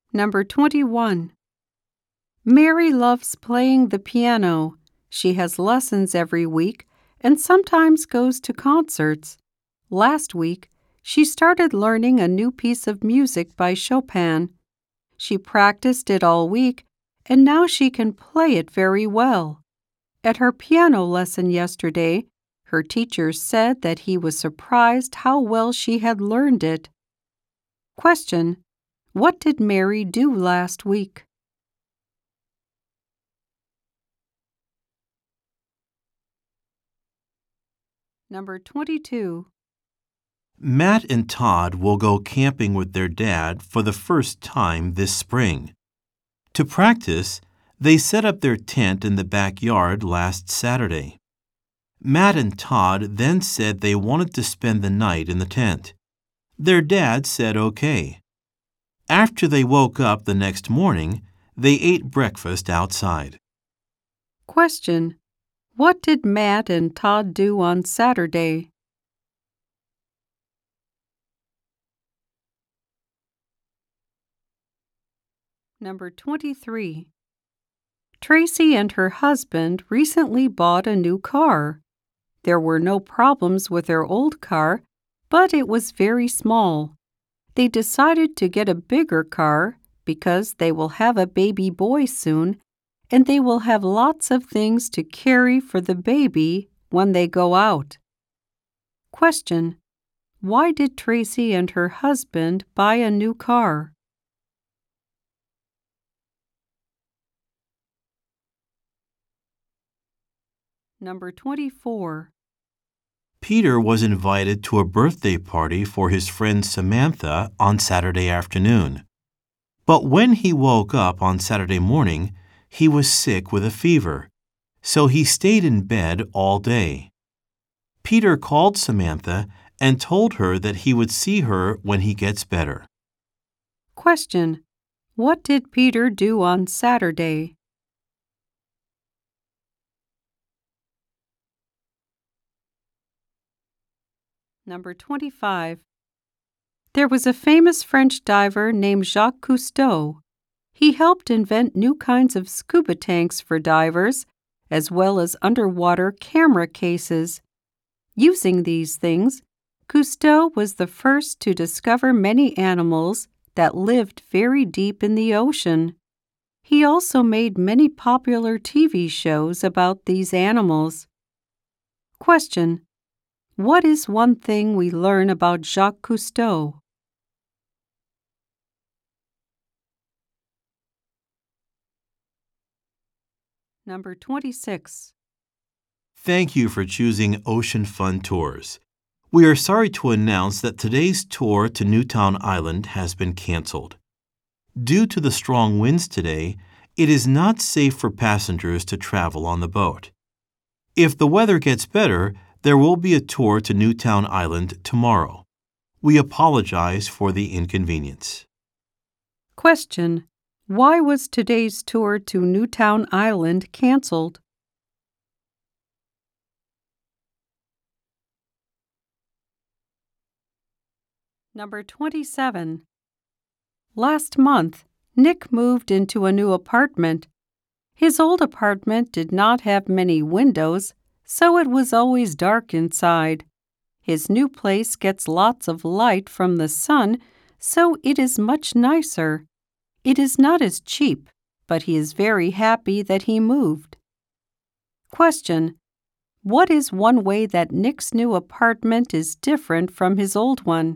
Number 21. Mary loves playing the piano. She has lessons every week and sometimes goes to concerts. Last week, she started learning a new piece of music by Chopin. She practiced it all week, and now she can play it very well. At her piano lesson yesterday, her teacher said that he was surprised how well she had learned it. Question: what did Mary do last week? Number 22. Matt and Todd will go camping with their dad for the first time this spring. To practice, they set up their tent in the backyard last Saturday. Matt and Todd then said they wanted to spend the night in the tent. Their dad said okay. After they woke up the next morning, they ate breakfast outside. Question: what did Matt and Todd do on Saturday? Number 23. Tracy and her husband recently bought a new car. There were no problems with their old car, but it was very small. They decided to get a bigger car because they will have a baby boy soon, and they will have lots of things to carry for the baby when they go out. Question: why did Tracy and her husband buy a new car? Number 24. Peter was invited to a birthday party for his friend Samantha on Saturday afternoon. But when he woke up on Saturday morning, he was sick with a fever, so he stayed in bed all day. Peter called Samantha and told her that he would see her when he gets better. Question: what did Peter do on Saturday? Number 25. There was a famous French diver named Jacques Cousteau. He helped invent new kinds of scuba tanks for divers, as well as underwater camera cases. Using these things, Cousteau was the first to discover many animals that lived very deep in the ocean. He also made many popular TV shows about these animals. Question: what is one thing we learn about Jacques Cousteau? Number 26. Thank you for choosing Ocean Fun Tours. We are sorry to announce that today's tour to Newtown Island has been canceled. Due to the strong winds today, it is not safe for passengers to travel on the boat. If the weather gets better, there will be a tour to Newtown Island tomorrow. We apologize for the inconvenience. Question: why was today's tour to Newtown Island canceled? Number 27. Last month, Nick moved into a new apartment. His old apartment did not have many windows, so it was always dark inside. His new place gets lots of light from the sun, so it is much nicer. It is not as cheap, but he is very happy that he moved. Question: what is one way that Nick's new apartment is different from his old one?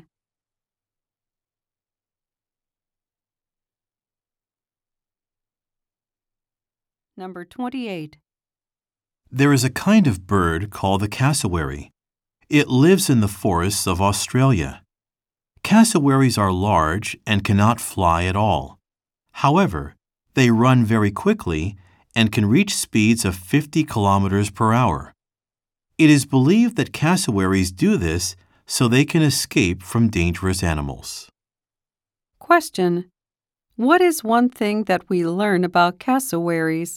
Number 28. There is a kind of bird called the cassowary. It lives in the forests of Australia. Cassowaries are large and cannot fly at all. However, they run very quickly and can reach speeds of 50 kilometers per hour. It is believed that cassowaries do this so they can escape from dangerous animals. Question: what is one thing that we learn about cassowaries?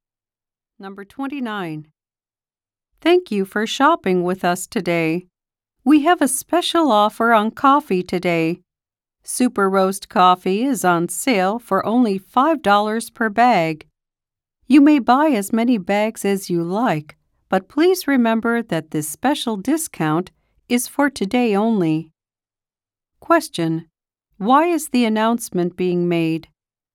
Number 29. Thank you for shopping with us today. We have a special offer on coffee today. Super Roast coffee is on sale for only $5 per bag. You may buy as many bags as you like, but please remember that this special discount is for today only. Question: Why is the announcement being made?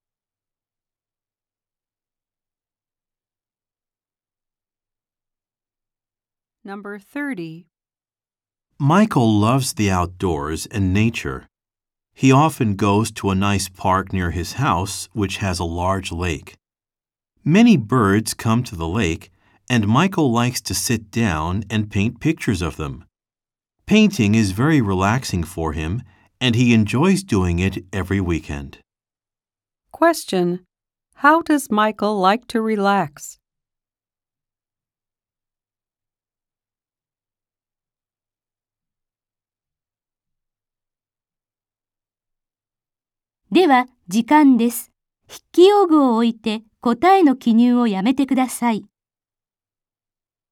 Number 30. Michael loves the outdoors and nature. He often goes to a nice park near his house, which has a large lake. Many birds come to the lake, and Michael likes to sit down and paint pictures of them. Painting is very relaxing for him, and he enjoys doing it every weekend. Question: How does Michael like to relax? では、時間です。筆記用具を置いて答えの記入をやめてください。